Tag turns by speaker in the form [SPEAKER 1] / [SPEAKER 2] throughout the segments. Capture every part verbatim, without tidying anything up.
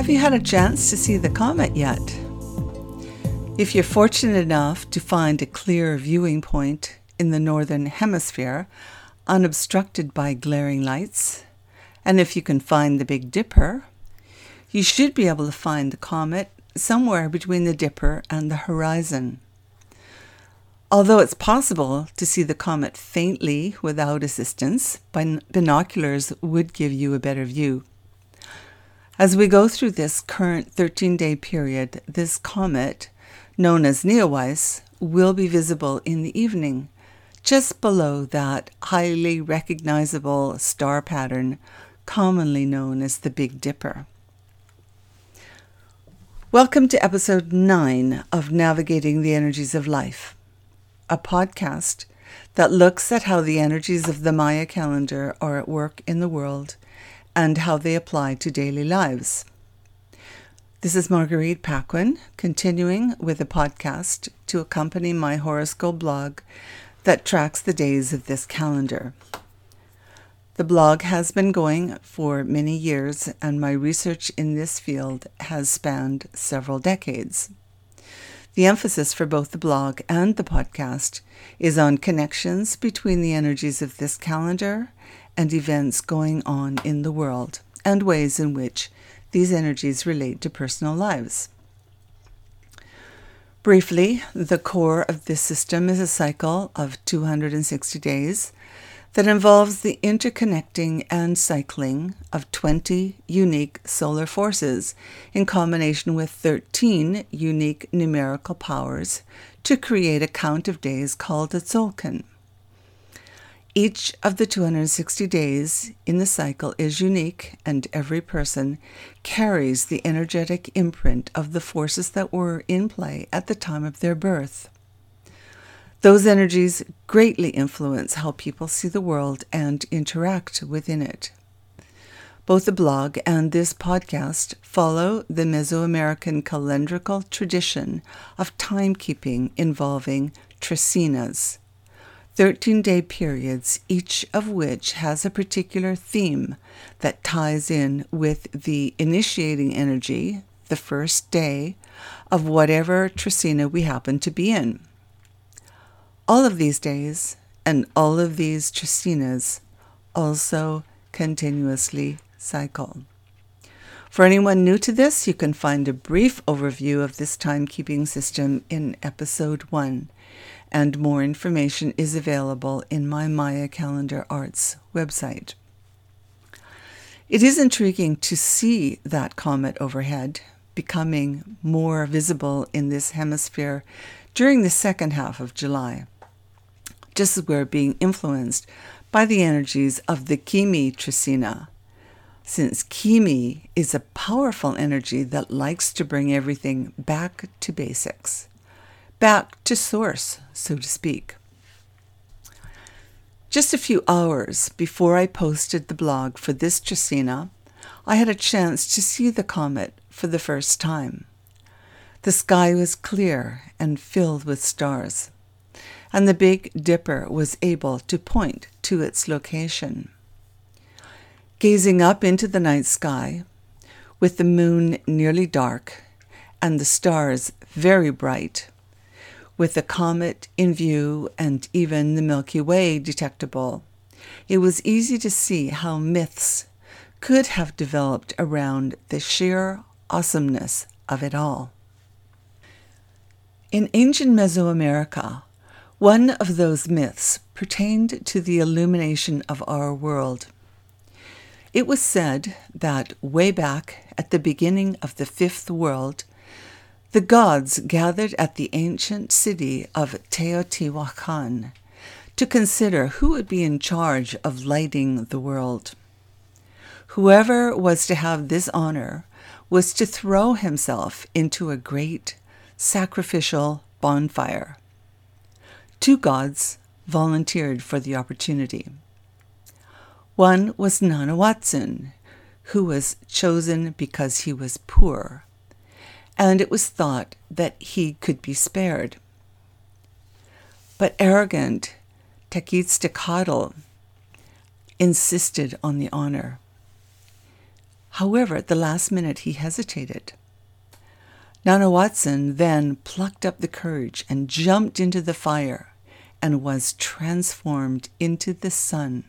[SPEAKER 1] Have you had a chance to see the comet yet? If you're fortunate enough to find a clear viewing point in the northern hemisphere, unobstructed by glaring lights, and if you can find the Big Dipper, you should be able to find the comet somewhere between the Dipper and the horizon. Although it's possible to see the comet faintly without assistance, binoculars would give you a better view. As we go through this current thirteen-day period, this comet, known as Neowise, will be visible in the evening, just below that highly recognizable star pattern commonly known as the Big Dipper. Welcome to episode nine of Navigating the Energies of Life, a podcast that looks at how the energies of the Maya calendar are at work in the world and how they apply to daily lives. This is Marguerite Paquin, continuing with a podcast to accompany my horoscope blog that tracks the days of this calendar. The blog has been going for many years, and my research in this field has spanned several decades. The emphasis for both the blog and the podcast is on connections between the energies of this calendar and events going on in the world, and ways in which these energies relate to personal lives. Briefly, the core of this system is a cycle of two hundred sixty days that involves the interconnecting and cycling of twenty unique solar forces in combination with thirteen unique numerical powers to create a count of days called a Tzolk'in. Each of the two hundred sixty days in the cycle is unique, and every person carries the energetic imprint of the forces that were in play at the time of their birth. Those energies greatly influence how people see the world and interact within it. Both the blog and this podcast follow the Mesoamerican calendrical tradition of timekeeping involving tricinas, thirteen-day periods, each of which has a particular theme that ties in with the initiating energy, the first day, of whatever tricina we happen to be in. All of these days and all of these tricinas also continuously cycle. For anyone new to this, you can find a brief overview of this timekeeping system in episode one, and more information is available in my Maya Calendar Arts website. It is intriguing to see that comet overhead, becoming more visible in this hemisphere during the second half of July, just as we're being influenced by the energies of the Kimi Tricina, since Kimi is a powerful energy that likes to bring everything back to basics, back to source, so to speak. Just a few hours before I posted the blog for this tricina, I had a chance to see the comet for the first time. The sky was clear and filled with stars, and the Big Dipper was able to point to its location. Gazing up into the night sky, with the moon nearly dark and the stars very bright, with the comet in view and even the Milky Way detectable, it was easy to see how myths could have developed around the sheer awesomeness of it all. In ancient Mesoamerica, one of those myths pertained to the illumination of our world. It was said that way back at the beginning of the fifth world, the gods gathered at the ancient city of Teotihuacan to consider who would be in charge of lighting the world. Whoever was to have this honor was to throw himself into a great sacrificial bonfire. Two gods volunteered for the opportunity. One was Nanawatsun, who was chosen because he was poor, and it was thought that he could be spared. But arrogant Tequixtecatl insisted on the honor. However, at the last minute he hesitated. Nanawatson then plucked up the courage and jumped into the fire and was transformed into the sun.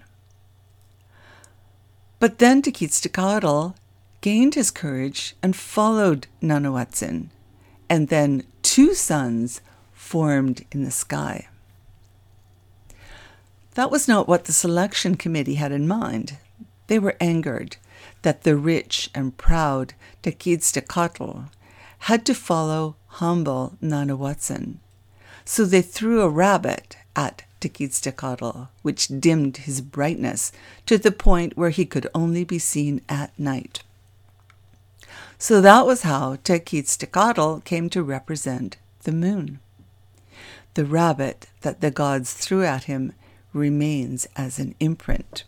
[SPEAKER 1] But then Tekakwitha gained his courage and followed Nanawatson, and then two suns formed in the sky. That was not what the selection committee had in mind. They were angered that the rich and proud Tekakwitha had to follow humble Nanawatson. So they threw a rabbit at Tekakwitha, which dimmed his brightness to the point where he could only be seen at night. So that was how Tekakwitha came to represent the moon. The rabbit that the gods threw at him remains as an imprint.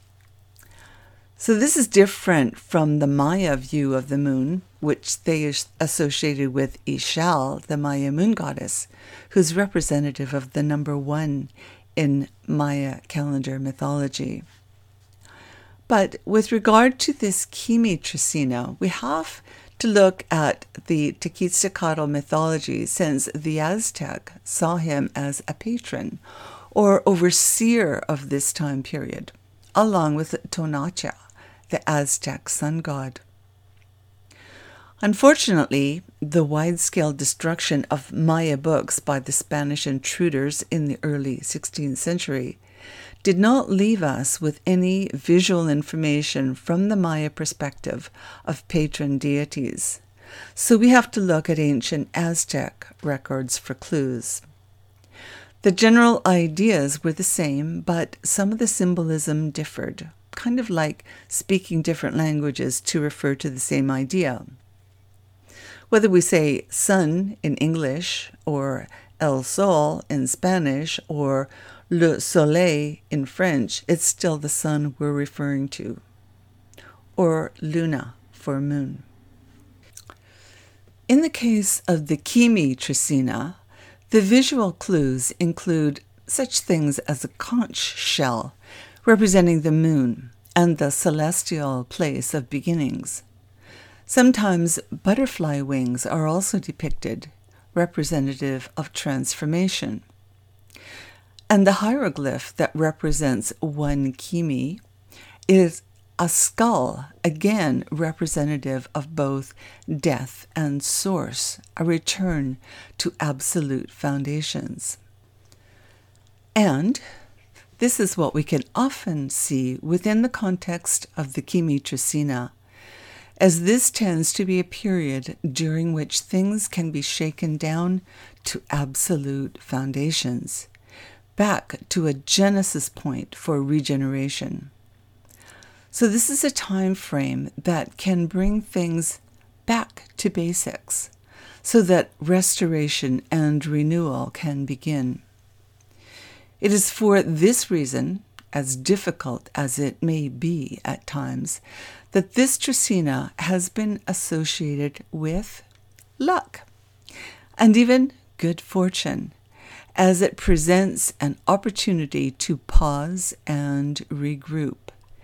[SPEAKER 1] So this is different from the Maya view of the moon, which they associated with Ixchel, the Maya moon goddess, who's representative of the number one in Maya calendar mythology. But with regard to this Kimi Tricina, we have to look at the Tekakwitha mythology, since the Aztec saw him as a patron or overseer of this time period, along with Tonatiuh, the Aztec sun god. Unfortunately, the wide-scale destruction of Maya books by the Spanish intruders in the early sixteenth century did not leave us with any visual information from the Maya perspective of patron deities, so we have to look at ancient Aztec records for clues. The general ideas were the same, but some of the symbolism differed, kind of like speaking different languages to refer to the same idea. Whether we say sun in English, or el sol in Spanish, or le soleil in French, it's still the sun we're referring to. Or luna for moon. In the case of the Kimi Tricina, the visual clues include such things as a conch shell, representing the moon and the celestial place of beginnings. Sometimes butterfly wings are also depicted, representative of transformation. And the hieroglyph that represents one Kimi is a skull, again representative of both death and source, a return to absolute foundations. And this is what we can often see within the context of the Kimi Tricina, as this tends to be a period during which things can be shaken down to absolute foundations, back to a genesis point for regeneration. So this is a time frame that can bring things back to basics, so that restoration and renewal can begin. It is for this reason, as difficult as it may be at times, that this Tricina has been associated with luck and even good fortune, as it presents an opportunity to pause and regroup,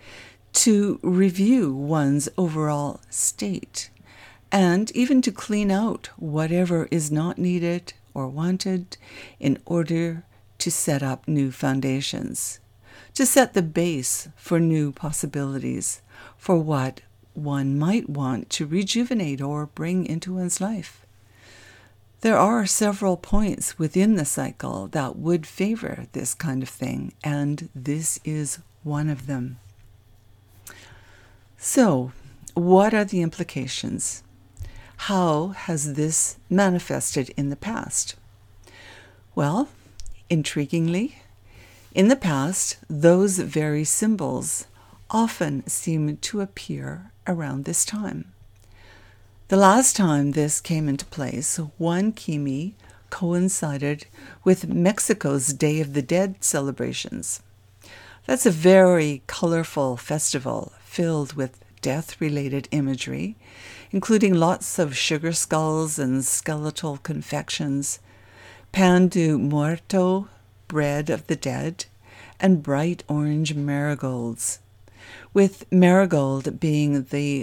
[SPEAKER 1] to review one's overall state, and even to clean out whatever is not needed or wanted in order to set up new foundations, to set the base for new possibilities, for what one might want to rejuvenate or bring into one's life. There are several points within the cycle that would favor this kind of thing, and this is one of them. So, what are the implications? How has this manifested in the past? Well, intriguingly, in the past, those very symbols often seem to appear around this time. The last time this came into place, one Kimi coincided with Mexico's Day of the Dead celebrations. That's a very colorful festival filled with death-related imagery, including lots of sugar skulls and skeletal confections, pan de muerto, bread of the dead, and bright orange marigolds, with marigold being the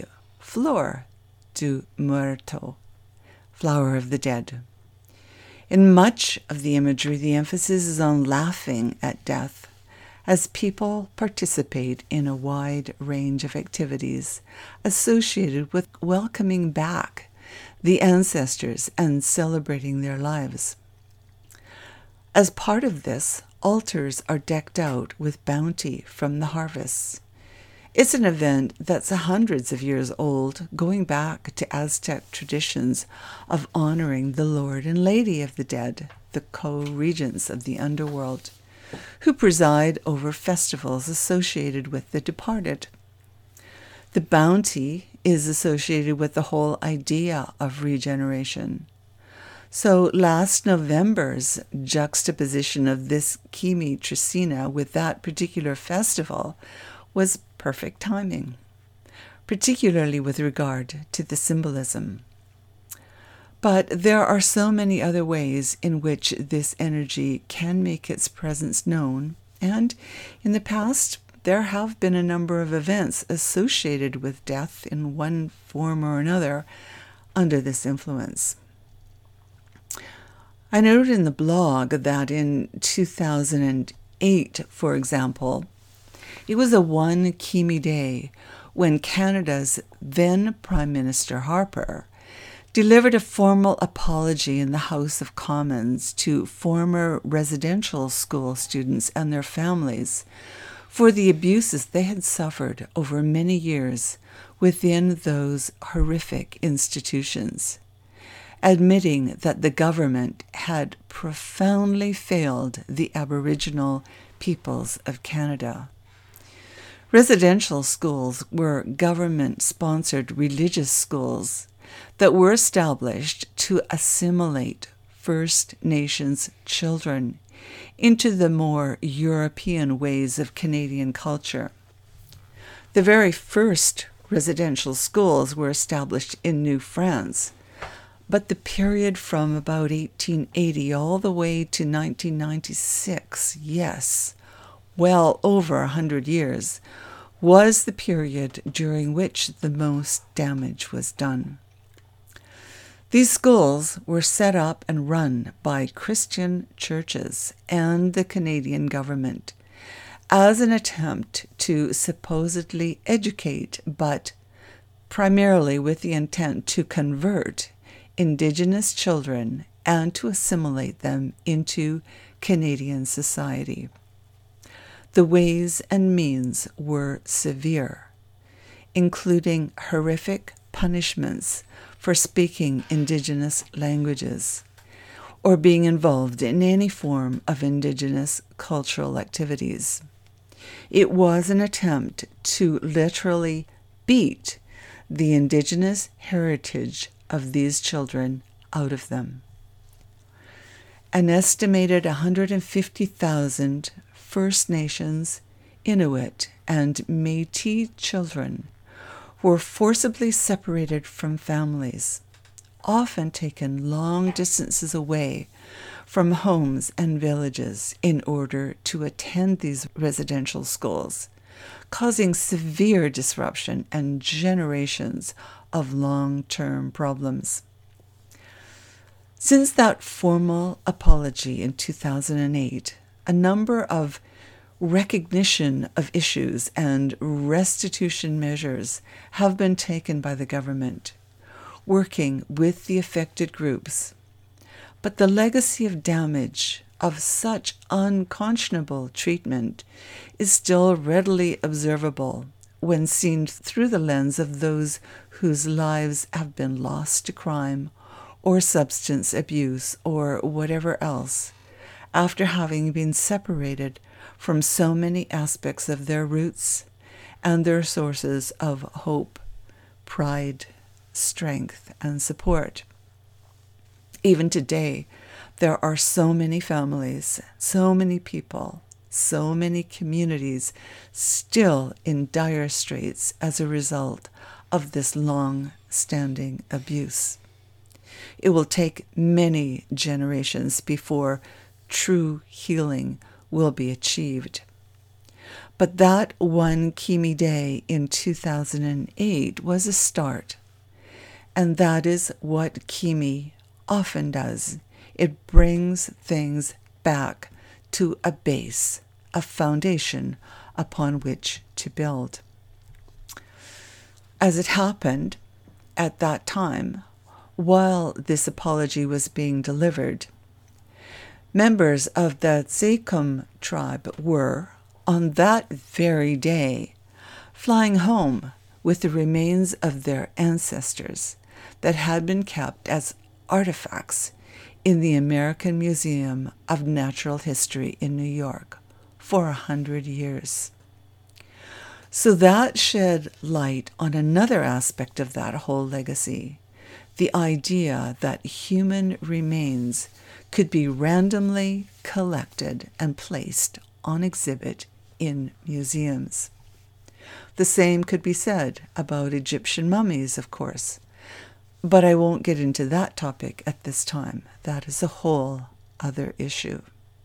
[SPEAKER 1] Flor do Muerto, flower of the dead. In much of the imagery, the emphasis is on laughing at death, as people participate in a wide range of activities associated with welcoming back the ancestors and celebrating their lives. As part of this, altars are decked out with bounty from the harvests. It's an event that's hundreds of years old, going back to Aztec traditions of honoring the Lord and Lady of the dead, the co-regents of the underworld, who preside over festivals associated with the departed. The bounty is associated with the whole idea of regeneration. So last November's juxtaposition of this Kimi Tricina with that particular festival was perfect timing, particularly with regard to the symbolism. But there are so many other ways in which this energy can make its presence known, and in the past there have been a number of events associated with death in one form or another under this influence. I noted in the blog that in two thousand eight, for example, it was a one Kimi day when Canada's then Prime Minister Harper delivered a formal apology in the House of Commons to former residential school students and their families for the abuses they had suffered over many years within those horrific institutions, admitting that the government had profoundly failed the Aboriginal peoples of Canada. Residential schools were government-sponsored religious schools that were established to assimilate First Nations children into the more European ways of Canadian culture. The very first residential schools were established in New France, but the period from about eighteen eighty all the way to nineteen ninety-six, yes, well over a hundred years, was the period during which the most damage was done. These schools were set up and run by Christian churches and the Canadian government as an attempt to supposedly educate, but primarily with the intent to convert Indigenous children and to assimilate them into Canadian society. The ways and means were severe, including horrific punishments for speaking Indigenous languages or being involved in any form of Indigenous cultural activities. It was an attempt to literally beat the Indigenous heritage of these children out of them. An estimated one hundred fifty thousand First Nations, Inuit, and Métis children were forcibly separated from families, often taken long distances away from homes and villages in order to attend these residential schools, causing severe disruption and generations of long-term problems. Since that formal apology in two thousand eight, a number of recognition of issues and restitution measures have been taken by the government, working with the affected groups. But the legacy of damage of such unconscionable treatment is still readily observable when seen through the lens of those whose lives have been lost to crime or substance abuse or whatever else, after having been separated from so many aspects of their roots and their sources of hope, pride, strength, and support. Even today, there are so many families, so many people, so many communities still in dire straits as a result of this long-standing abuse. It will take many generations before true healing will be achieved. But that one Kimi day in two thousand eight was a start. And that is what Kimi often does. It brings things back to a base, a foundation upon which to build. As it happened, at that time, while this apology was being delivered, members of the Tsekum tribe were, on that very day, flying home with the remains of their ancestors that had been kept as artifacts in the American Museum of Natural History in New York for a hundred years. So that shed light on another aspect of that whole legacy, the idea that human remains could be randomly collected and placed on exhibit in museums. The same could be said about Egyptian mummies, of course, but I won't get into that topic at this time. That is a whole other issue.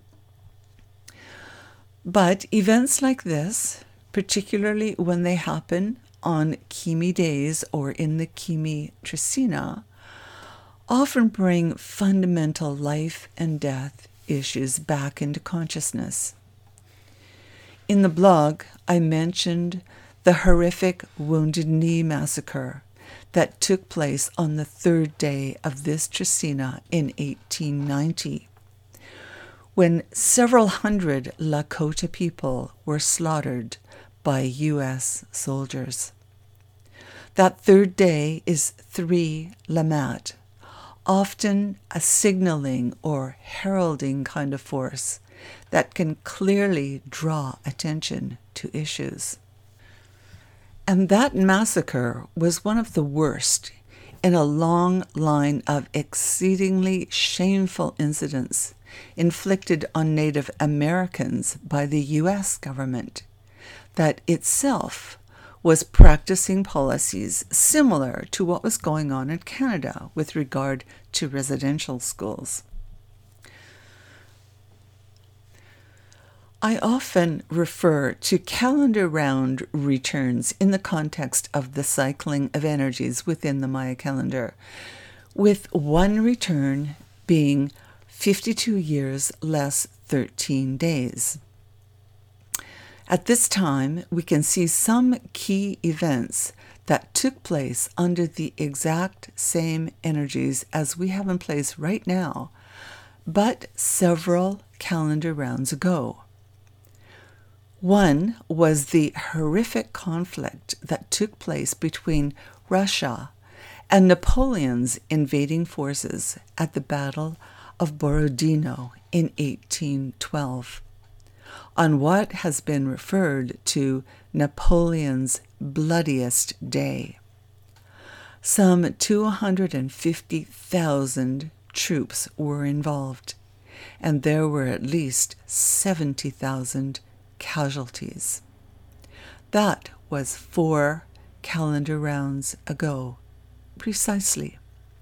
[SPEAKER 1] But events like this, particularly when they happen on Kimi days or in the Kimi Trecina, often bring fundamental life and death issues back into consciousness. In the blog, I mentioned the horrific Wounded Knee massacre that took place on the third day of this Trecina in eighteen ninety, when several hundred Lakota people were slaughtered by U S soldiers. That third day is three Lamat, often a signaling or heralding kind of force that can clearly draw attention to issues. And that massacre was one of the worst in a long line of exceedingly shameful incidents inflicted on Native Americans by the U S government that itself was practicing policies similar to what was going on in Canada with regard to residential schools. I often refer to calendar round returns in the context of the cycling of energies within the Maya calendar, with one return being fifty-two years less thirteen days. At this time, we can see some key events that took place under the exact same energies as we have in place right now, but several calendar rounds ago. One was the horrific conflict that took place between Russia and Napoleon's invading forces at the Battle of Borodino in eighteen twelve, on what has been referred to Napoleon's bloodiest day. Some two hundred fifty thousand troops were involved, and there were at least seventy thousand casualties. That was four calendar rounds ago, precisely.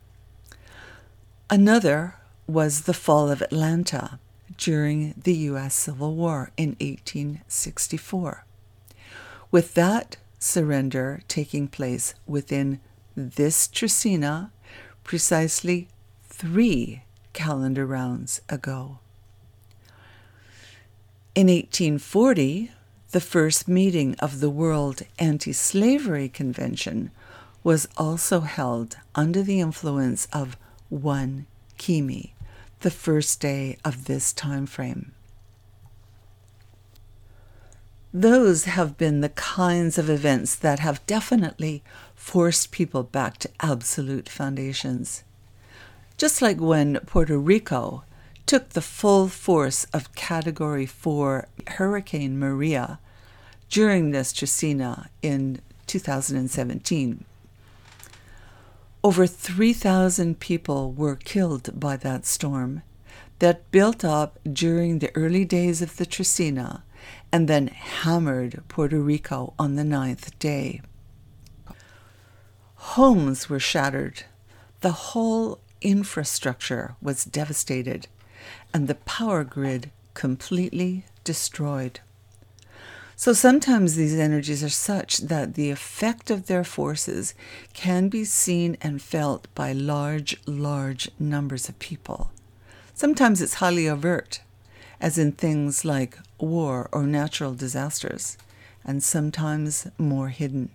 [SPEAKER 1] Another was the fall of Atlanta during the U S Civil War in eighteen sixty-four, with that surrender taking place within this Trecina precisely three calendar rounds ago. In eighteen forty, the first meeting of the World Anti-Slavery Convention was also held under the influence of one Kimi, the first day of this time frame. Those have been the kinds of events that have definitely forced people back to absolute foundations. Just like when Puerto Rico took the full force of Category four Hurricane Maria during this Trecina in two thousand seventeen. Over three thousand people were killed by that storm that built up during the early days of the Trecina and then hammered Puerto Rico on the ninth day. Homes were shattered, the whole infrastructure was devastated, and the power grid completely destroyed. So sometimes these energies are such that the effect of their forces can be seen and felt by large, large numbers of people. Sometimes it's highly overt, as in things like war or natural disasters, and sometimes more hidden.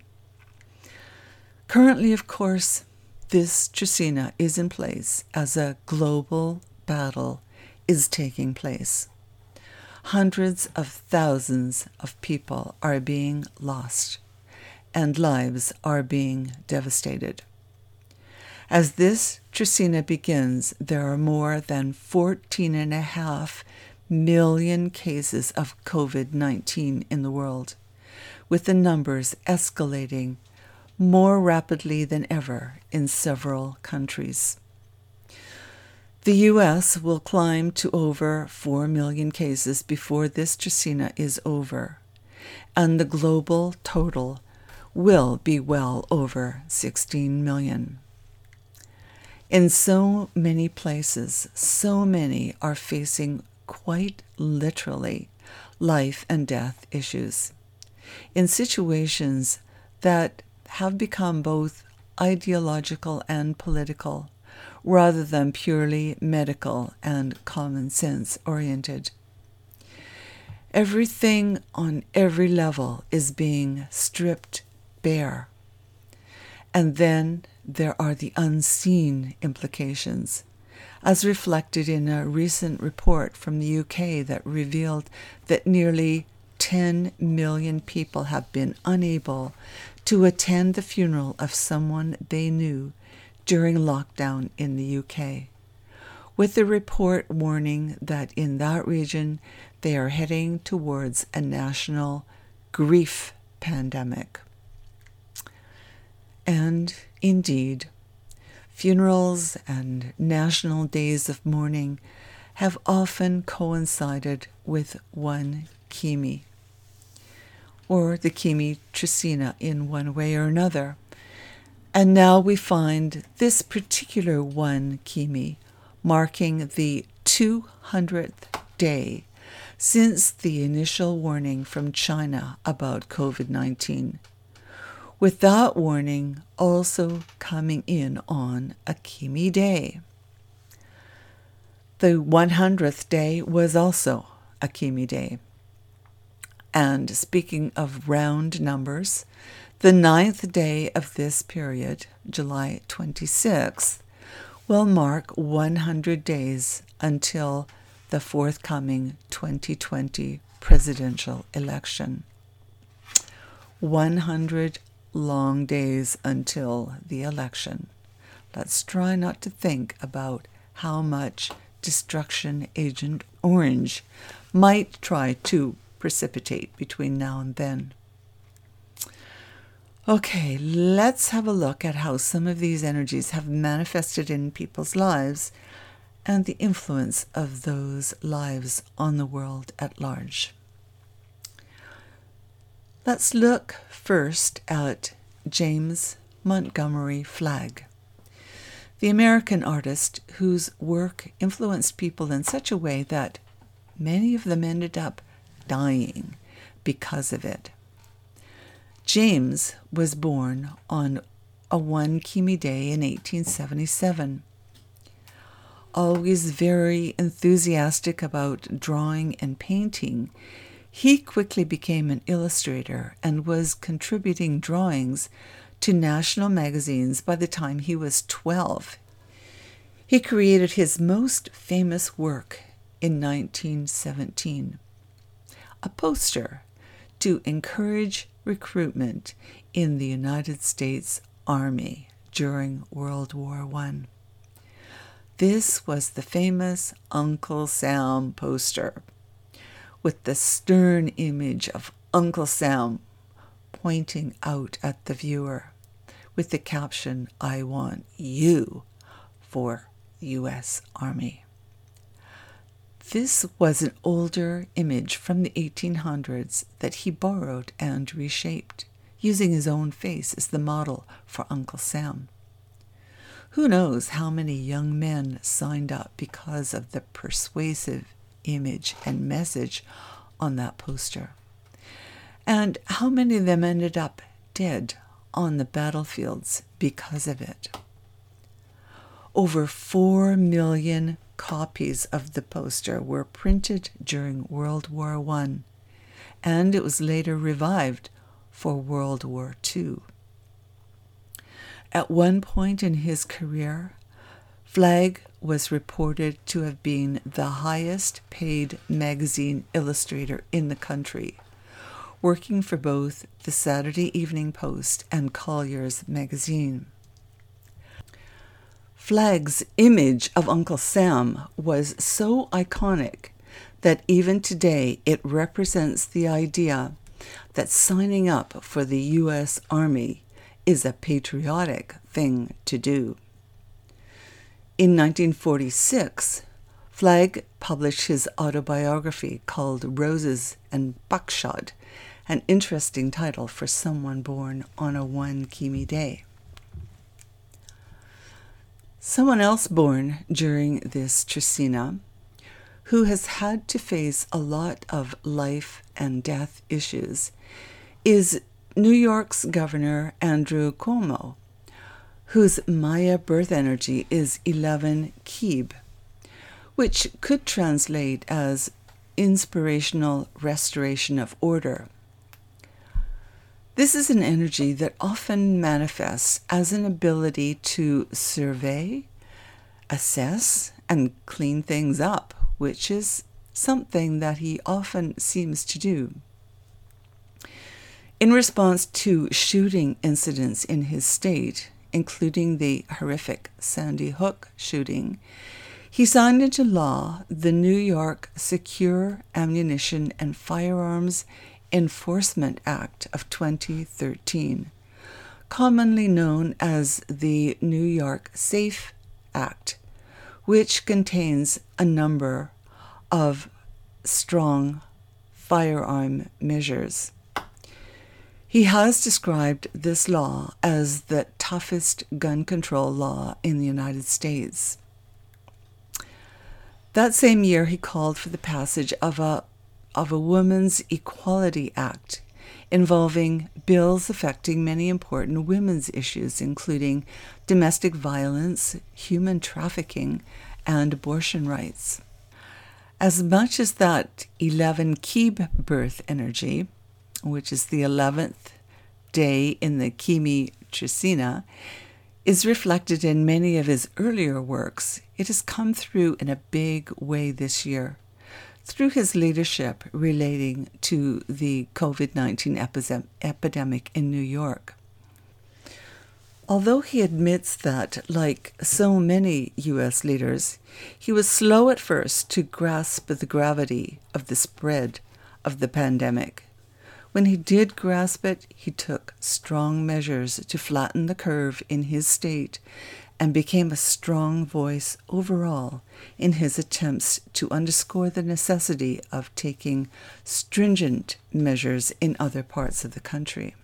[SPEAKER 1] Currently, of course, this Trisina is in place as a global battle is taking place. Hundreds of thousands of people are being lost, and lives are being devastated. As this Trisina begins, there are more than fourteen and a half million cases of covid nineteen in the world, with the numbers escalating more rapidly than ever in several countries. The U S will climb to over four million cases before this Trisina is over, and the global total will be well over sixteen million. In so many places, so many are facing quite literally life and death issues, in situations that have become both ideological and political, rather than purely medical and common sense oriented. Everything on every level is being stripped bare. And then there are the unseen implications, as reflected in a recent report from the U K that revealed that nearly ten million people have been unable to attend the funeral of someone they knew during lockdown in the U K, with the report warning that in that region they are heading towards a national grief pandemic. And indeed, funerals and national days of mourning have often coincided with one Kimi, or the Kimi Trisina in one way or another. And now we find this particular one Kimi marking the two hundredth day since the initial warning from China about covid nineteen, with that warning also coming in on a Kimi day. The one hundredth day was also a Kimi day. And speaking of round numbers, the ninth day of this period, July twenty-sixth, will mark one hundred days until the forthcoming twenty twenty presidential election. one hundred long days until the election. Let's try not to think about how much Destruction Agent Orange might try to precipitate between now and then. Okay, let's have a look at how some of these energies have manifested in people's lives and the influence of those lives on the world at large. Let's look first at James Montgomery Flagg, the American artist whose work influenced people in such a way that many of them ended up dying because of it. James was born on a one Kimi day in eighteen seventy-seven. Always very enthusiastic about drawing and painting, he quickly became an illustrator and was contributing drawings to national magazines by the time he was twelve. He created his most famous work in nineteen seventeen, a poster to encourage recruitment in the United States Army during World War One. This was the famous Uncle Sam poster, with the stern image of Uncle Sam pointing out at the viewer, with the caption, "I want you for U S Army." This was an older image from the eighteen hundreds that he borrowed and reshaped, using his own face as the model for Uncle Sam. Who knows how many young men signed up because of the persuasive image and message on that poster. And how many of them ended up dead on the battlefields because of it? Over four million copies of the poster were printed during World War One, and it was later revived for World War Two. At one point in his career, Flagg was reported to have been the highest paid magazine illustrator in the country, working for both the Saturday Evening Post and Collier's magazine. Flagg's image of Uncle Sam was so iconic that even today it represents the idea that signing up for the U S Army is a patriotic thing to do. In nineteen forty-six, Flagg published his autobiography called Roses and Buckshot, an interesting title for someone born on a one Kimi day. Someone else born during this Trecina, who has had to face a lot of life and death issues, is New York's Governor Andrew Cuomo, whose Maya birth energy is eleven Kib, which could translate as inspirational restoration of order. This is an energy that often manifests as an ability to survey, assess, and clean things up, which is something that he often seems to do. In response to shooting incidents in his state, including the horrific Sandy Hook shooting, he signed into law the New York Secure Ammunition and Firearms Enforcement Act of twenty thirteen, commonly known as the New York SAFE Act, which contains a number of strong firearm measures. He has described this law as the toughest gun control law in the United States. That same year, he called for the passage of a of a Women's Equality Act, involving bills affecting many important women's issues, including domestic violence, human trafficking, and abortion rights. As much as that eleven Kib birth energy, which is the eleventh day in the Kimi Trecina, is reflected in many of his earlier works, it has come through in a big way this year, through his leadership relating to the covid nineteen epi- epidemic in New York. Although he admits that, like so many U S leaders, he was slow at first to grasp the gravity of the spread of the pandemic, when he did grasp it, he took strong measures to flatten the curve in his state and became a strong voice overall in his attempts to underscore the necessity of taking stringent measures in other parts of the country.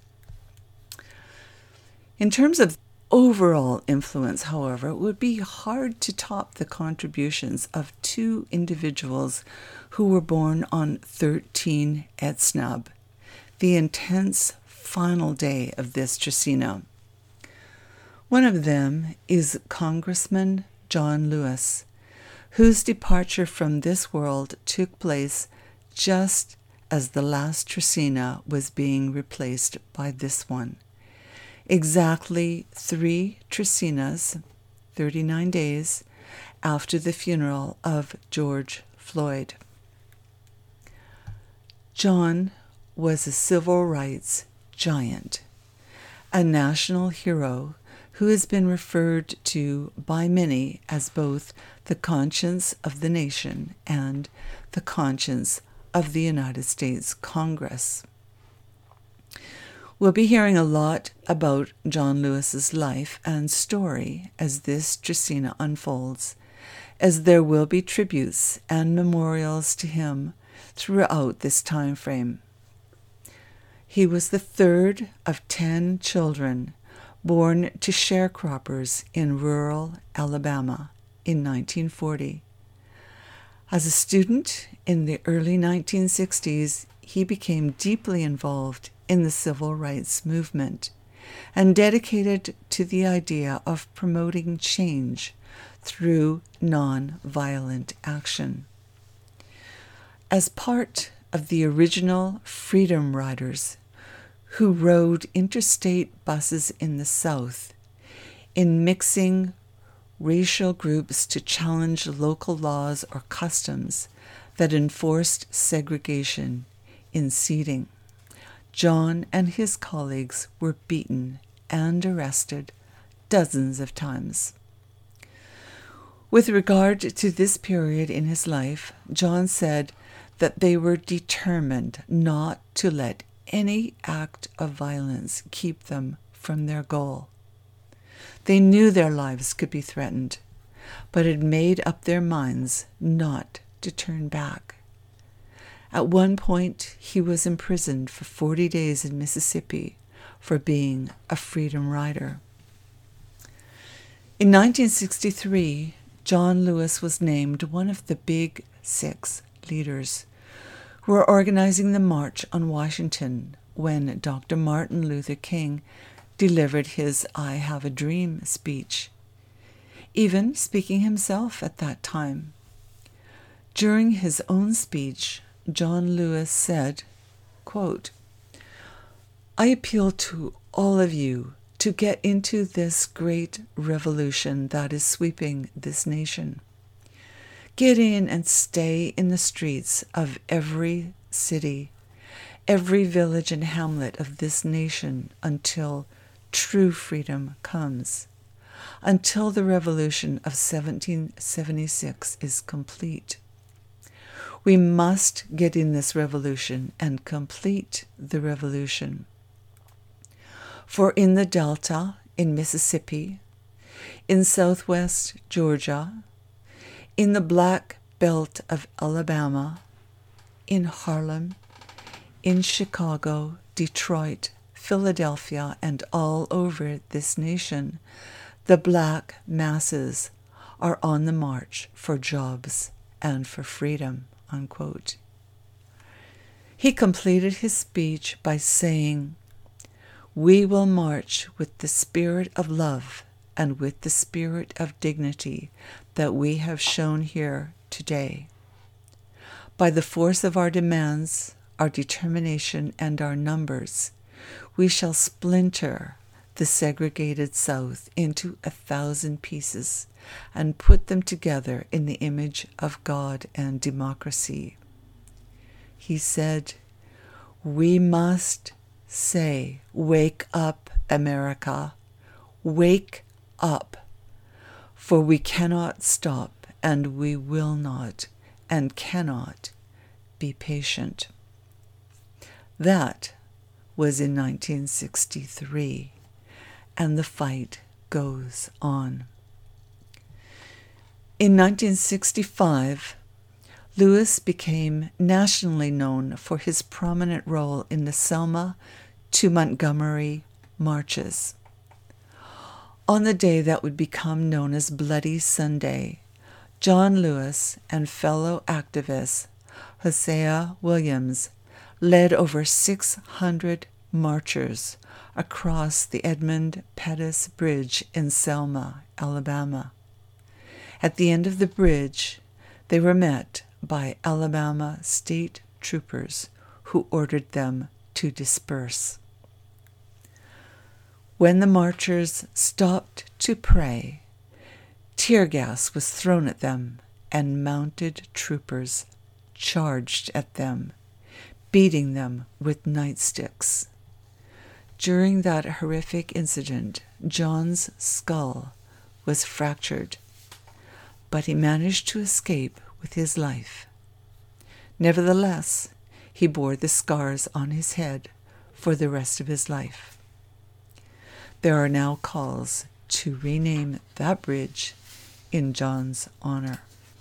[SPEAKER 1] In terms of overall influence, however, it would be hard to top the contributions of two individuals who were born on thirteen Etsnab, the intense final day of this Trecina. One of them is Congressman John Lewis, whose departure from this world took place just as the last Trecina was being replaced by this one. Exactly three Trecinas, thirty-nine days, after the funeral of George Floyd. John was a civil rights giant, a national hero who has been referred to by many as both the conscience of the nation and the conscience of the United States Congress. We'll be hearing a lot about John Lewis's life and story as this Trecina unfolds, as there will be tributes and memorials to him throughout this time frame. He was the third of ten children born to sharecroppers in rural Alabama in nineteen forty. As a student in the early nineteen sixties, he became deeply involved in the civil rights movement and dedicated to the idea of promoting change through non-violent action. As part of the original Freedom Riders who rode interstate buses in the South, in mixing racial groups to challenge local laws or customs that enforced segregation in seating, John and his colleagues were beaten and arrested dozens of times. With regard to this period in his life, John said that they were determined not to let any act of violence keep them from their goal. They knew their lives could be threatened, but had made up their minds not to turn back. At one point, he was imprisoned for forty days in Mississippi for being a Freedom Rider. In nineteen sixty-three, John Lewis was named one of the Big Six leaders who were organizing the March on Washington when Doctor Martin Luther King delivered his I Have a Dream speech, even speaking himself at that time. During his own speech, John Lewis said, quote, "I appeal to all of you to get into this great revolution that is sweeping this nation. Get in and stay in the streets of every city, every village and hamlet of this nation until true freedom comes, until the revolution of seventeen seventy-six is complete. We must get in this revolution and complete the revolution. For in the Delta, in Mississippi, in Southwest Georgia, in the Black Belt of Alabama, in Harlem, in Chicago, Detroit, Philadelphia, and all over this nation, the black masses are on the march for jobs and for freedom." Unquote. He completed his speech by saying, "We will march with the spirit of love and with the spirit of dignity that we have shown here today. By the force of our demands, our determination, and our numbers, we shall splinter the segregated South into a thousand pieces and put them together in the image of God and democracy." He said, "We must say, 'Wake up, America, wake up,' for we cannot stop, and we will not and cannot be patient." That was in nineteen sixty-three, and the fight goes on. In nineteen sixty-five, Lewis became nationally known for his prominent role in the Selma to Montgomery marches. On the day that would become known as Bloody Sunday, John Lewis and fellow activist Hosea Williams led over six hundred marchers across the Edmund Pettus Bridge in Selma, Alabama. At the end of the bridge, they were met by Alabama state troopers who ordered them to disperse. When the marchers stopped to pray, tear gas was thrown at them and mounted troopers charged at them, beating them with nightsticks. During that horrific incident, John's skull was fractured, but he managed to escape with his life. Nevertheless, he bore the scars on his head for the rest of his life. There are now calls to rename that bridge in John's honor.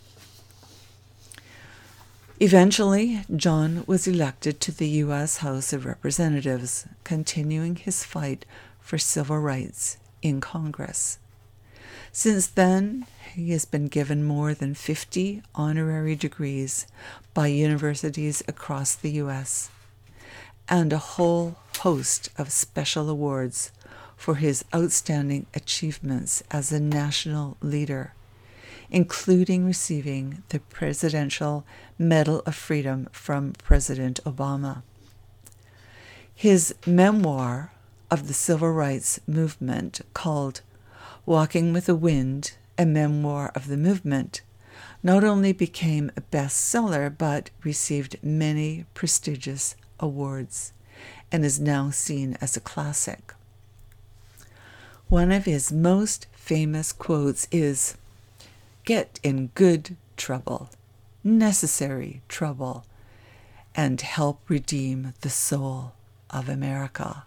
[SPEAKER 1] Eventually, John was elected to the U S House of Representatives, continuing his fight for civil rights in Congress. Since then, he has been given more than fifty honorary degrees by universities across the U S and a whole host of special awards for his outstanding achievements as a national leader, including receiving the Presidential Medal of Freedom from President Obama. His memoir of the civil rights movement, called Walking with the Wind, a Memoir of the Movement, not only became a bestseller but received many prestigious awards and is now seen as a classic. One of his most famous quotes is, "Get in good trouble, necessary trouble, and help redeem the soul of America."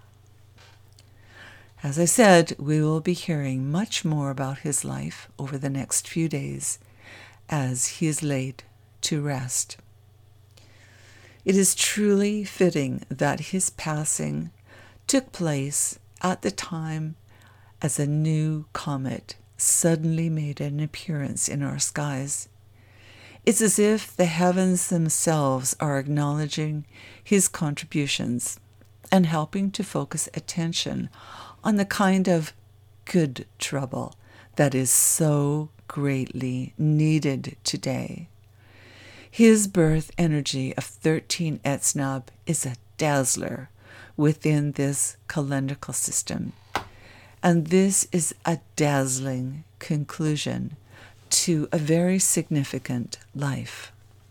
[SPEAKER 1] As I said, we will be hearing much more about his life over the next few days as he is laid to rest. It is truly fitting that his passing took place at the time as a new comet suddenly made an appearance in our skies. It's as if the heavens themselves are acknowledging his contributions and helping to focus attention on the kind of good trouble that is so greatly needed today. His birth energy of thirteen Etznab is a dazzler within this calendrical system, and this is a dazzling conclusion to a very significant life.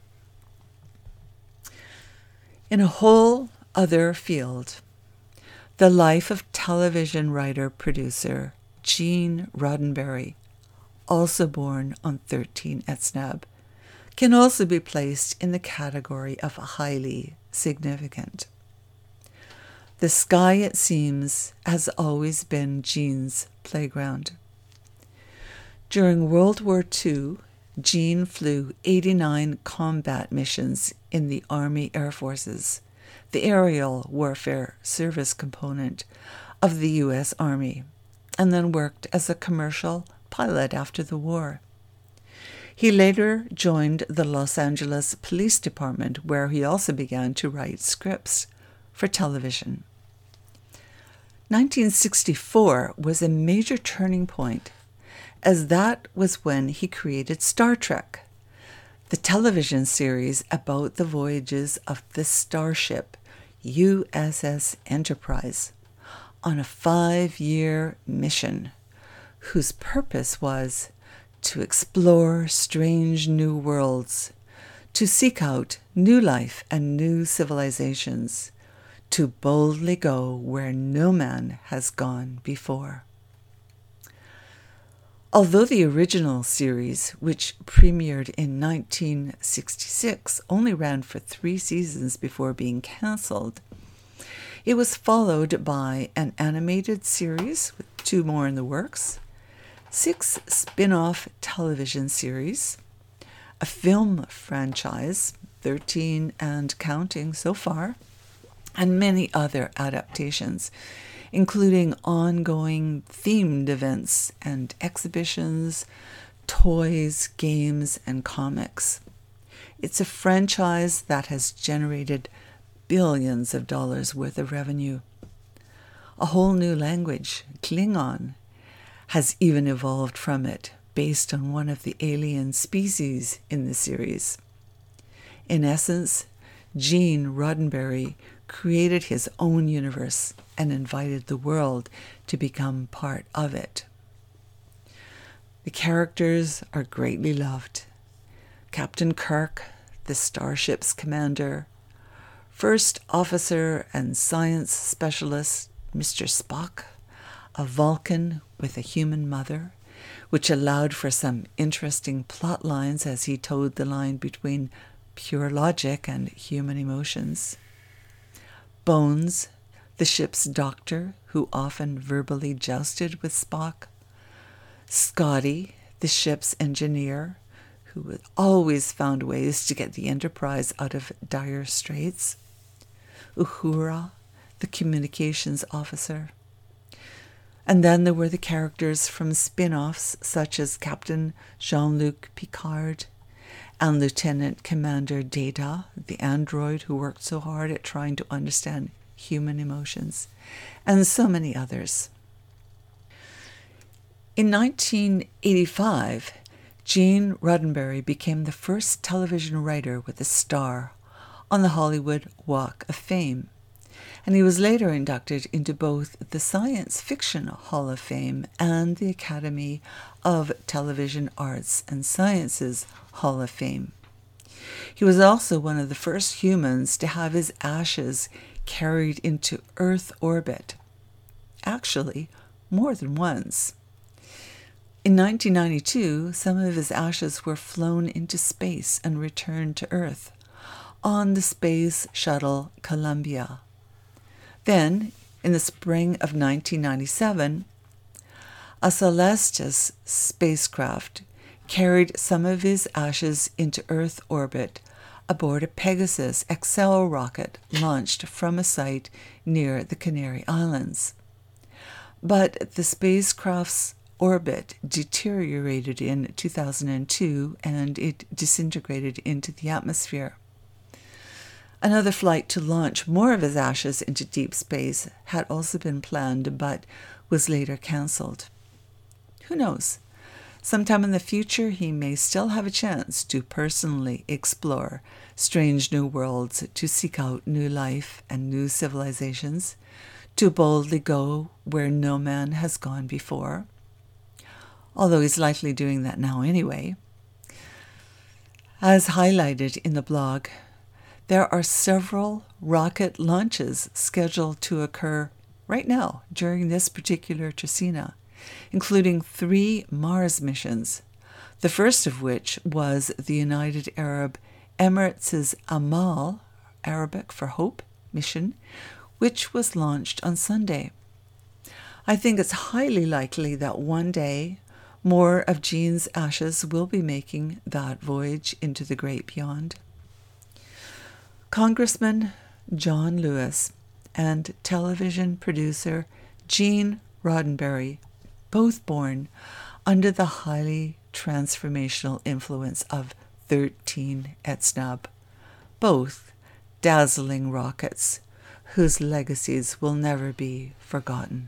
[SPEAKER 1] In a whole other field, the life of television writer-producer Gene Roddenberry, also born on thirteen Etznab, can also be placed in the category of highly significant. The sky, it seems, has always been Gene's playground. During World War Two, Gene flew eighty-nine combat missions in the Army Air Forces, the aerial warfare service component of the U S Army, and then worked as a commercial pilot after the war. He later joined the Los Angeles Police Department, where he also began to write scripts for television. nineteen sixty-four was a major turning point, as that was when he created Star Trek, the television series about the voyages of the starship U S S Enterprise on a five-year mission whose purpose was to explore strange new worlds, to seek out new life and new civilizations, to boldly go where no man has gone before. Although the original series, which premiered in nineteen sixty-six, only ran for three seasons before being cancelled, it was followed by an animated series with two more in the works, six spin-off television series, a film franchise, thirteen and counting so far, and many other adaptations, including ongoing themed events and exhibitions, toys, games, and comics. It's a franchise that has generated billions of dollars worth of revenue. A whole new language, Klingon, has even evolved from it, based on one of the alien species in the series. In essence, Gene Roddenberry created his own universe and invited the world to become part of it. The characters are greatly loved. Captain Kirk, the starship's commander, First Officer and Science Specialist Mister Spock, a Vulcan with a human mother, which allowed for some interesting plot lines as he towed the line between pure logic and human emotions. Bones, the ship's doctor, who often verbally jousted with Spock. Scotty, the ship's engineer, who always found ways to get the Enterprise out of dire straits. Uhura, the communications officer. And then there were the characters from spin-offs such as Captain Jean-Luc Picard and Lieutenant Commander Data, the android who worked so hard at trying to understand human emotions, and so many others. In nineteen eighty-five, Gene Roddenberry became the first television writer with a star on the Hollywood Walk of Fame, and he was later inducted into both the Science Fiction Hall of Fame and the Academy of Television Arts and Sciences Hall of Fame. He was also one of the first humans to have his ashes carried into Earth orbit. Actually, more than once. In nineteen ninety-two, some of his ashes were flown into space and returned to Earth on the Space Shuttle Columbia. Then, in the spring of nineteen ninety-seven, a Celestis spacecraft carried some of his ashes into Earth orbit aboard a Pegasus X L rocket launched from a site near the Canary Islands. But the spacecraft's orbit deteriorated in two thousand two and it disintegrated into the atmosphere. Another flight to launch more of his ashes into deep space had also been planned but was later cancelled. Who knows? Sometime in the future he may still have a chance to personally explore strange new worlds, to seek out new life and new civilizations, to boldly go where no man has gone before. Although he's likely doing that now anyway. As highlighted in the blog, there are several rocket launches scheduled to occur right now during this particular Trecina, including three Mars missions, the first of which was the United Arab Emirates' Amal, Arabic for hope, mission, which was launched on Sunday. I think it's highly likely that one day more of Gene's ashes will be making that voyage into the great beyond. Congressman John Lewis and television producer Gene Roddenberry, both born under the highly transformational influence of thirteen Etzsnab, both dazzling rockets whose legacies will never be forgotten.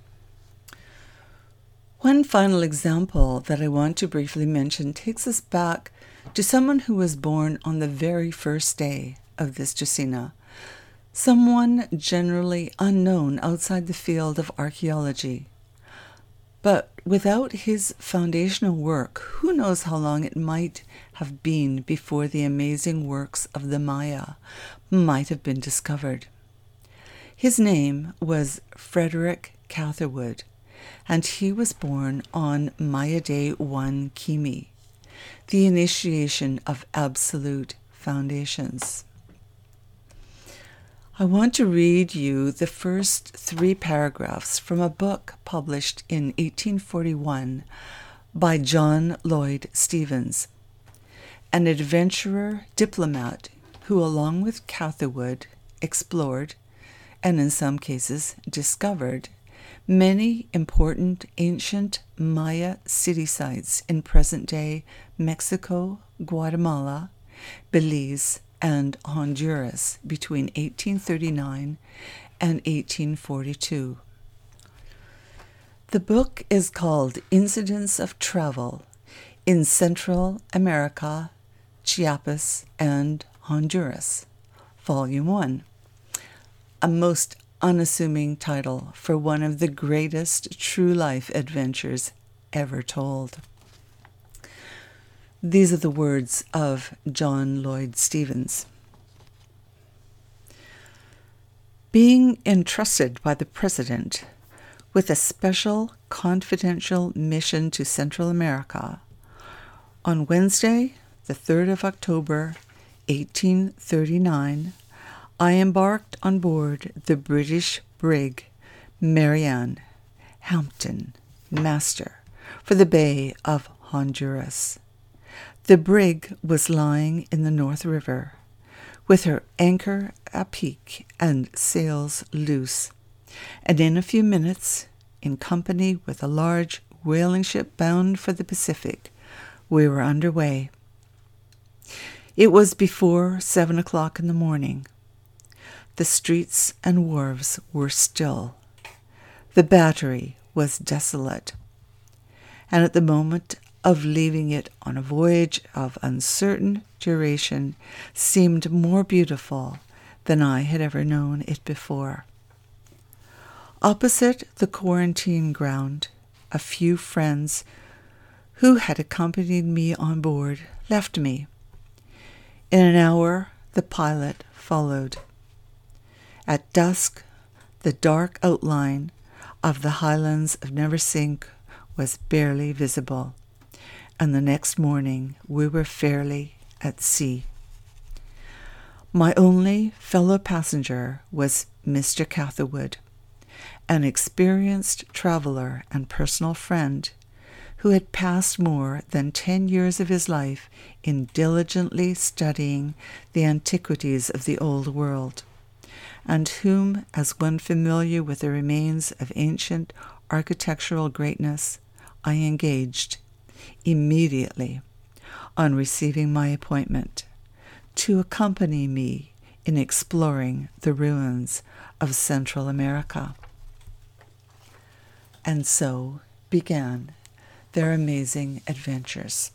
[SPEAKER 1] One final example that I want to briefly mention takes us back to someone who was born on the very first day of this Trecina, someone generally unknown outside the field of archaeology. But without his foundational work, who knows how long it might have been before the amazing works of the Maya might have been discovered. His name was Frederick Catherwood, and he was born on Maya Day one Kimi, the initiation of absolute foundations. I want to read you the first three paragraphs from a book published in eighteen forty-one by John Lloyd Stephens, an adventurer diplomat who, along with Catherwood, explored, and in some cases discovered, many important ancient Maya city sites in present-day Mexico, Guatemala, Belize, and Honduras between eighteen thirty-nine and eighteen forty-two. The book is called Incidents of Travel in Central America, Chiapas, and Honduras, Volume one. A most unassuming title for one of the greatest true-life adventures ever told. These are the words of John Lloyd Stephens. Being entrusted by the President with a special confidential mission to Central America, on Wednesday, the third of October, eighteen thirty-nine, I embarked on board the British brig Marianne Hampton, master, for the Bay of Honduras. The brig was lying in the North River, with her anchor apeak and sails loose, and in a few minutes in company with a large whaling ship bound for the Pacific, we were underway. It was before seven o'clock in the morning. The streets and wharves were still. The battery was desolate. And at the moment of leaving it on a voyage of uncertain duration seemed more beautiful than I had ever known it before. Opposite the quarantine ground, a few friends who had accompanied me on board left me. In an hour, the pilot followed. At dusk, the dark outline of the highlands of Neversink was barely visible, and the next morning we were fairly at sea. My only fellow passenger was Mister Catherwood, an experienced traveler and personal friend who had passed more than ten years of his life in diligently studying the antiquities of the Old World, and whom, as one familiar with the remains of ancient architectural greatness, I engaged immediately on receiving my appointment to accompany me in exploring the ruins of Central America. And so began their amazing adventures.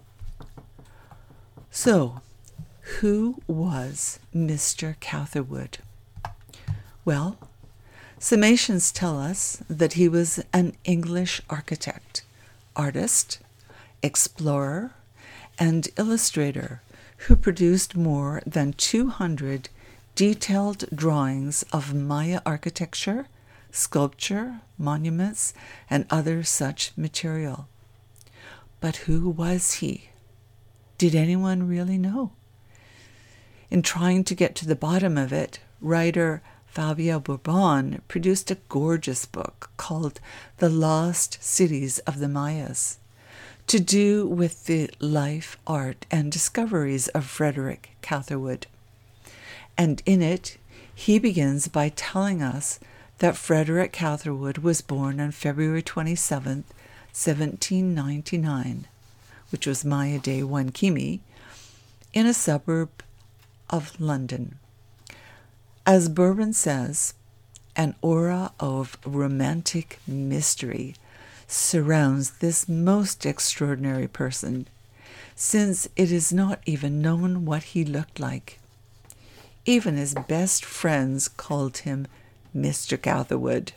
[SPEAKER 1] So, who was Mister Catherwood? Well, summations tell us that he was an English architect, artist, explorer, and illustrator who produced more than two hundred detailed drawings of Maya architecture, sculpture, monuments, and other such material. But who was he? Did anyone really know? In trying to get to the bottom of it, writer Fabio Bourbon produced a gorgeous book called The Lost Cities of the Mayas, to do with the life, art, and discoveries of Frederick Catherwood. And in it, he begins by telling us that Frederick Catherwood was born on February twenty-seventh, seventeen ninety-nine, which was Maya Day one Kimi, in a suburb of London. As Bourbon says, an aura of romantic mystery surrounds this most extraordinary person, since it is not even known what he looked like. Even his best friends called him Mister Catherwood.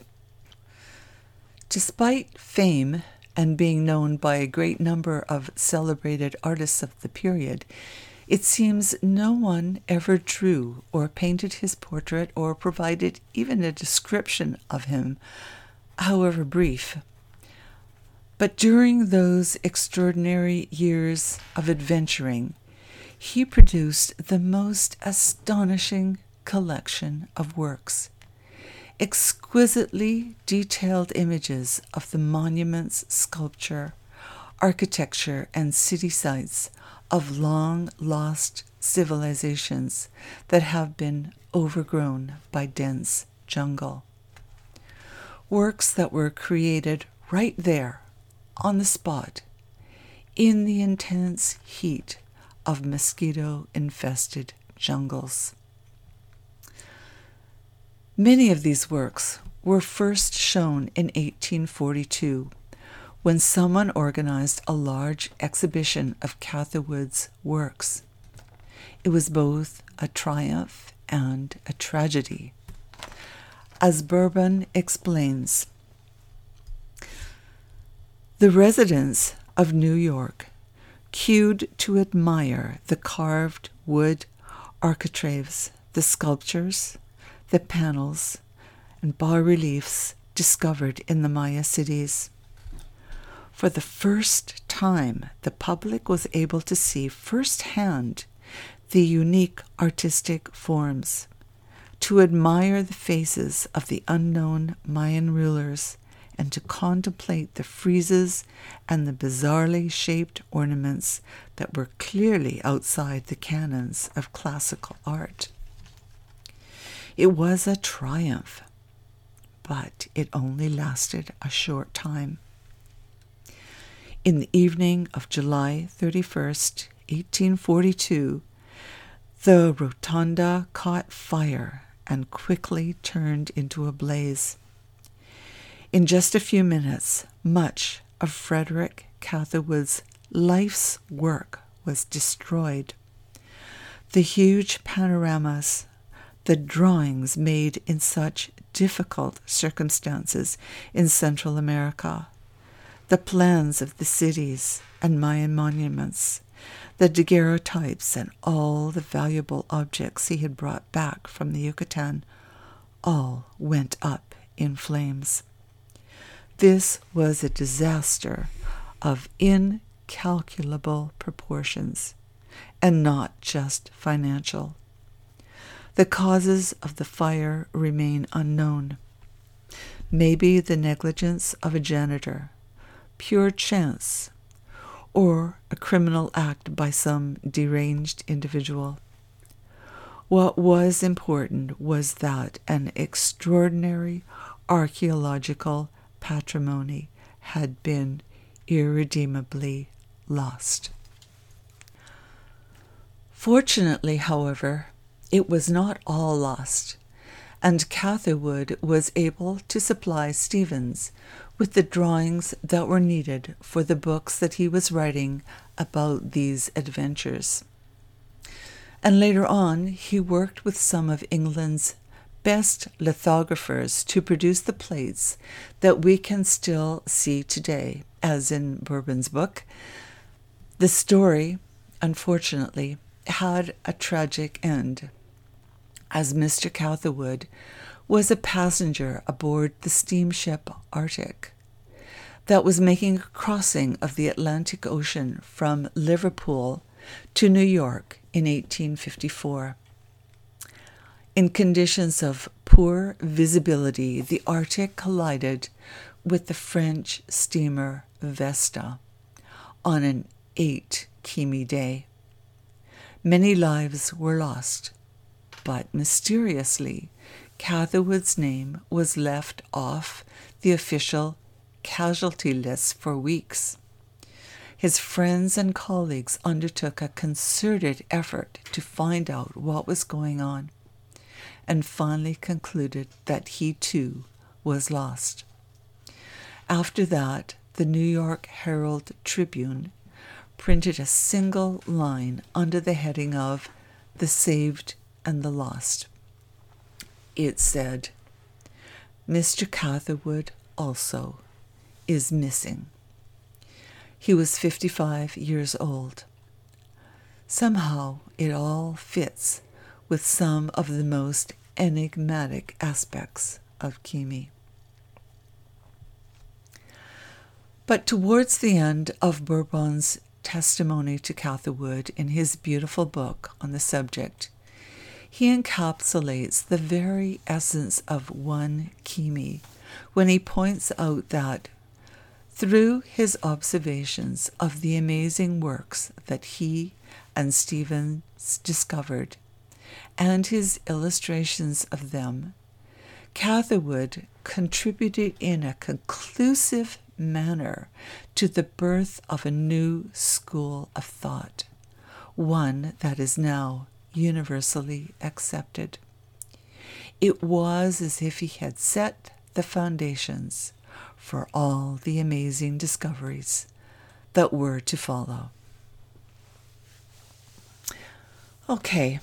[SPEAKER 1] Despite fame and being known by a great number of celebrated artists of the period, it seems no one ever drew or painted his portrait or provided even a description of him, however brief. But during those extraordinary years of adventuring, he produced the most astonishing collection of works, exquisitely detailed images of the monuments, sculpture, architecture, and city sites of long-lost civilizations that have been overgrown by dense jungle. Works that were created right there, on the spot, in the intense heat of mosquito-infested jungles. Many of these works were first shown in eighteen forty-two, when someone organized a large exhibition of Catherwood's works. It was both a triumph and a tragedy. As Bourbon explains, the residents of New York queued to admire the carved wood architraves, the sculptures, the panels, and bas-reliefs discovered in the Maya cities. For the first time, the public was able to see firsthand the unique artistic forms, to admire the faces of the unknown Mayan rulers, and to contemplate the friezes and the bizarrely shaped ornaments that were clearly outside the canons of classical art. It was a triumph, but it only lasted a short time. In the evening of July thirty-first, eighteen forty-two, the rotunda caught fire and quickly turned into a blaze. In just a few minutes, much of Frederick Catherwood's life's work was destroyed. The huge panoramas, the drawings made in such difficult circumstances in Central America, the plans of the cities and Mayan monuments, the daguerreotypes and all the valuable objects he had brought back from the Yucatan, all went up in flames. This was a disaster of incalculable proportions, and not just financial. The causes of the fire remain unknown. Maybe the negligence of a janitor, pure chance, or a criminal act by some deranged individual. What was important was that an extraordinary archaeological patrimony had been irredeemably lost. Fortunately, however, it was not all lost, and Catherwood was able to supply Stevens with the drawings that were needed for the books that he was writing about these adventures. And later on, he worked with some of England's best lithographers to produce the plates that we can still see today, as in Bourbon's book. The story, unfortunately, had a tragic end, as Mister Catherwood was a passenger aboard the steamship Arctic that was making a crossing of the Atlantic Ocean from Liverpool to New York in eighteen fifty-four. In conditions of poor visibility, the Arctic collided with the French steamer Vesta on an eight Kimi day. Many lives were lost, but mysteriously, Catherwood's name was left off the official casualty list for weeks. His friends and colleagues undertook a concerted effort to find out what was going on, and finally concluded that he too was lost. After that, the New York Herald Tribune printed a single line under the heading of "The Saved and the Lost." It said, "Mister Catherwood also is missing." He was fifty-five years old. Somehow it all fits with some of the most enigmatic aspects of Kimi. But towards the end of Bourbon's testimony to Catherwood in his beautiful book on the subject, he encapsulates the very essence of one Kimi when he points out that through his observations of the amazing works that he and Stevens discovered, and his illustrations of them, Catherwood contributed in a conclusive manner to the birth of a new school of thought, one that is now universally accepted. It was as if he had set the foundations for all the amazing discoveries that were to follow. Okay,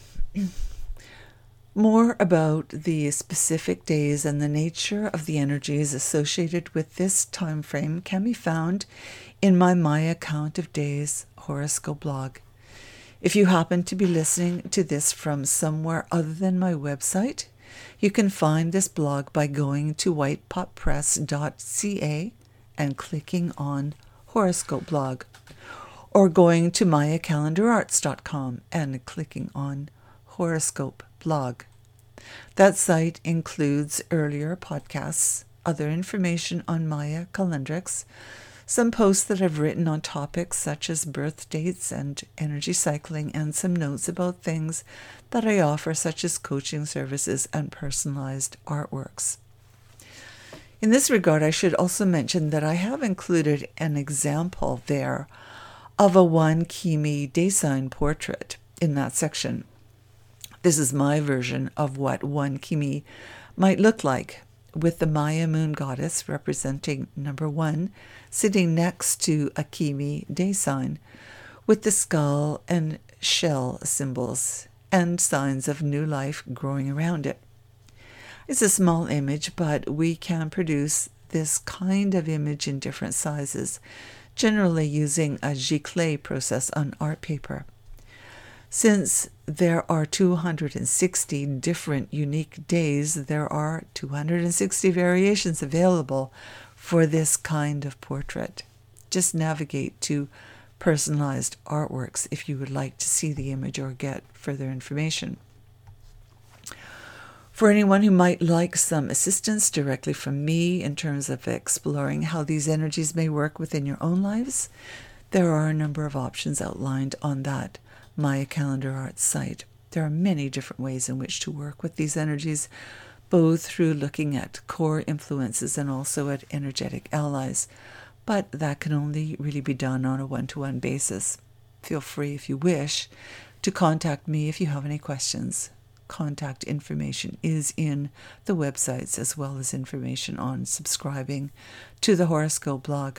[SPEAKER 1] more about the specific days and the nature of the energies associated with this time frame can be found in my Maya Count of Days horoscope blog. If you happen to be listening to this from somewhere other than my website, you can find this blog by going to white pot press dot c a and clicking on horoscope blog, or going to maya calendar arts dot com and clicking on horoscope blog. That site includes earlier podcasts, other information on Maya calendrics, some posts that I've written on topics such as birth dates and energy cycling, and some notes about things that I offer, such as coaching services and personalized artworks. In this regard, I should also mention that I have included an example there of a one Kimi day sign portrait in that section. This is my version of what one Kimi might look like, with the Maya moon goddess representing number one sitting next to a Kimi day sign, with the skull and shell symbols and signs of new life growing around it. It's a small image, but we can produce this kind of image in different sizes, generally using a giclée process on art paper. Since there are two hundred sixty different unique days, there are two hundred sixty variations available for this kind of portrait. Just navigate to personalized artworks if you would like to see the image or get further information. For anyone who might like some assistance directly from me in terms of exploring how these energies may work within your own lives, there are a number of options outlined on that Maya Calendar Arts site. There are many different ways in which to work with these energies, both through looking at core influences and also at energetic allies, but that can only really be done on a one-to-one basis. Feel free, if you wish, to contact me if you have any questions. Contact information is in the websites, as well as information on subscribing to the horoscope blog.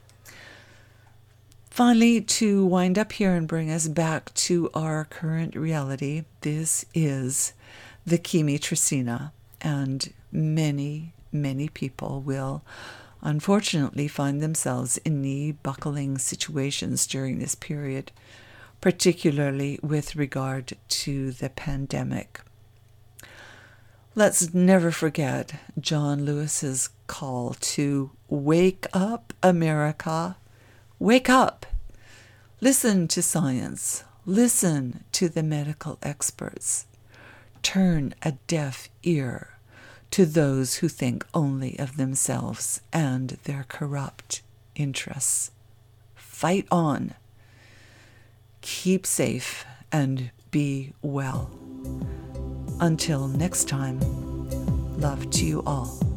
[SPEAKER 1] Finally, to wind up here and bring us back to our current reality, this is the Kimi Tricina, and many, many people will unfortunately find themselves in knee-buckling situations during this period, particularly with regard to the pandemic. Let's never forget John Lewis's call to wake up, America. Wake up. Listen to science. Listen to the medical experts. Turn a deaf ear to those who think only of themselves and their corrupt interests. Fight on. Keep safe and be well. Until next time, love to you all.